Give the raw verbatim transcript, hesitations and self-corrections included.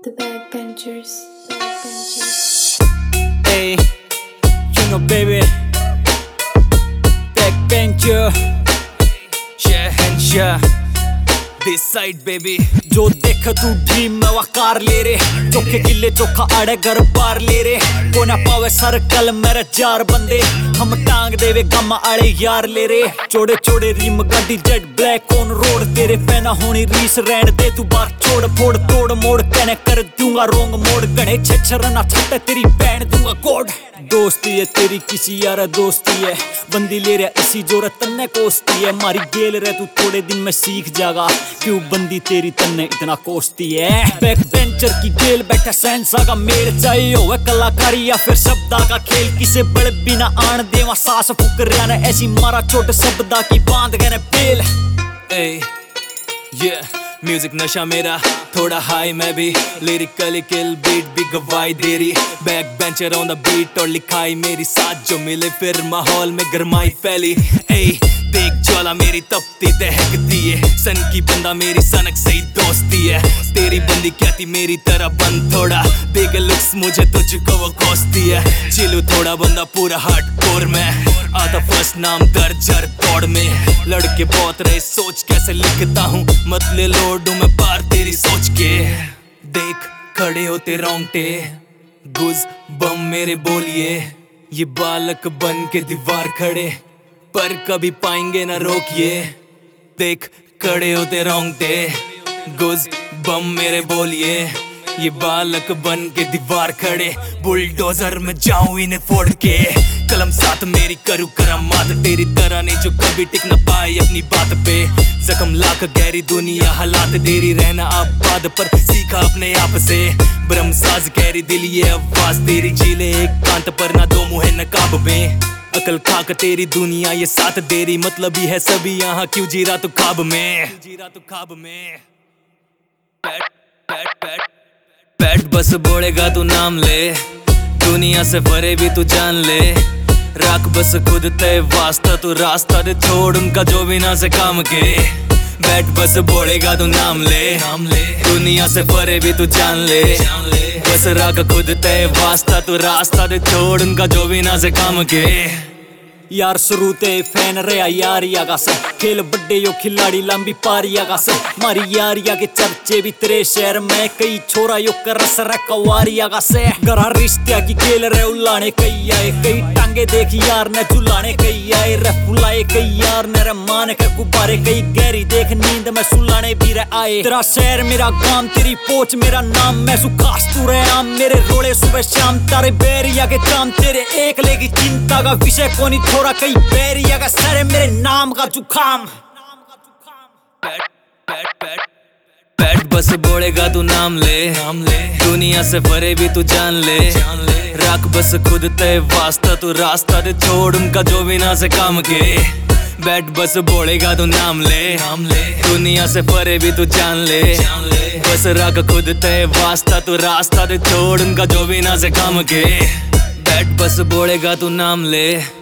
The backbenchers, backbenchers. Hey, you know baby, backbencher, Shahenshah, this side baby. जो देख तू dream में वकार ले रे, चोखे किले चोखा आड़े घर पार ले रे, को ना पावे सर्कल मेरे चार बंदे, हम टांग देवे गम आड़े यार ले रे, चोड़े चोड़े रीम गाड़ी जेट ब्लैक ऑन रोड, तेरे पैना होनी रीस रहने दे तू बार छोड़ फोड़ तोड़ मोड़, कहने कर दूंगा रोंग मोड़, गणे छेछर ना छट्टे तेरी बहन दूंगा कोड। दोस्ती है तेरी किसी यारा दोस्ती है, बंदी ले रहा इसी जोर तन्ने कोसती है, मारी गेल रहे तू थोड़े दिन में सीख जागा, क्यों बंदी तेरी तन्ने इतना कोसती है। बैक बेंचर की जेल बैठा सेंसा का मेल, चाहिए हो कलाकारी या फिर शब्दा का खेल, किसे बड़े बिना आन देवा सास फूक रहा ने, ऐसी मारा चोट शब्दा की बांध गए ने बेल। Hey, yeah, म्यूजिक नशा मेरा थोड़ा हाई, मैं भी लिरिकली किल बीट भी गवाही दे रही, back bencher on the beat और लिखाई मेरी साथ जो मिले फिर माहौल में गरमाई फैली। ए देख ज्वाला मेरी तपती दहकती है, सन की बंदा मेरी सनक सही दोस्ती है, तेरी बंदी क्या थी मेरी तरह बंद थोड़ा, देख लुक्स मुझे तुझको वो कोसती है, चिलू थोड़ा बंदा पूरा हार्डकोर में, आता फर्स्ट नाम दर्जर तोड़ में, लड़के बहुत रहे सोच कैसे लिखता हूँ, मत ले लोड मैं पार तेरी सोच के, देख खड़े होते रोंगटे गुज बम मेरे बोलिए, ये बालक बन के दीवार खड़े पर कभी पाएंगे ना रोकिए, देख खड़े होते रोंगटे गुज बम मेरे बोलिए, ये बालक बन के दीवार खड़े, बुलडोजर में जाऊं इन्हें फोड़ के, कलम साथ मेरी करूं करामात, तेरी तरह नहीं जो कभी टिक न पाए अपनी बात पे, जख्म लाख गहरी दुनिया हालात तेरी रहना आबाद पर सीखा अपने आप से, ब्रह्मसाज गहरी दिल ये आवाज तेरी झीले एक कांत पर ना दो मुहे नकाब में, अकल खाक तेरी दुनिया ये साथ देरी, मतलब ही है सभी यहाँ क्यों जी रहा तू ख्वाब में, जी रहा तू ख्वाब में। बैठ बैठ बैठ बैठ बस बोलेगा तू नाम ले, दुनिया से परे भी तू जान ले, राख बस खुद तय वास्ता तू रास्ता दे छोड़ उनका जो बिना से काम के, बैठ बस बोलेगा तू नाम ले, नाम ले दुनिया से परे भी तू जान ले, जान ले बस राख खुद तय वास्ता तू रास्ता दे छोड़ उनका जो बिना से काम के। यार शुरू ते फैन रहा यारिया का से, खेल बड्डे यो खिलाड़ी लंबी पारिया का से, मारी यारिया के चर्चे भी तेरे शहर में, कई छोरा यो कर सर कवारिया का से, गरा रिश्ते की खेल रहे उलाने कई आए, कई टांगे देख यार ने झुलाने कई आए, रे फुलाए कई यार ने रे मान के गुब्बारे, कई गहरी देख नींद में सुलाने भी रे आए, तेरा शहर मेरा गांव तेरी पोच मेरा नाम, मैं सुखास तू रहे आम मेरे रोड़े सुबह शाम, तारे बैरिया के चाम तेरे एक लेगी चिंता का विषय कोनी थोड़ा, कई बैरिया का सर मेरे नाम का जुखाम। बैठ बैठ बैठ बैठ बस बोलेगा तू नाम ले, नाम ले दुनिया से परे भी तू जान ले, जान ले राख बस खुद तय वास्ता तू रास्ता दे छोड़ उनका जो बिना से काम के, बैठ बस बोलेगा तू नाम ले, नाम ले दुनिया से परे भी तू जान ले, जान ले बस राख खुद तय वास्ता तू रास्ता दे छोड़ उनका जो बिना से काम के, बैठ बस बोलेगा तू नाम ले।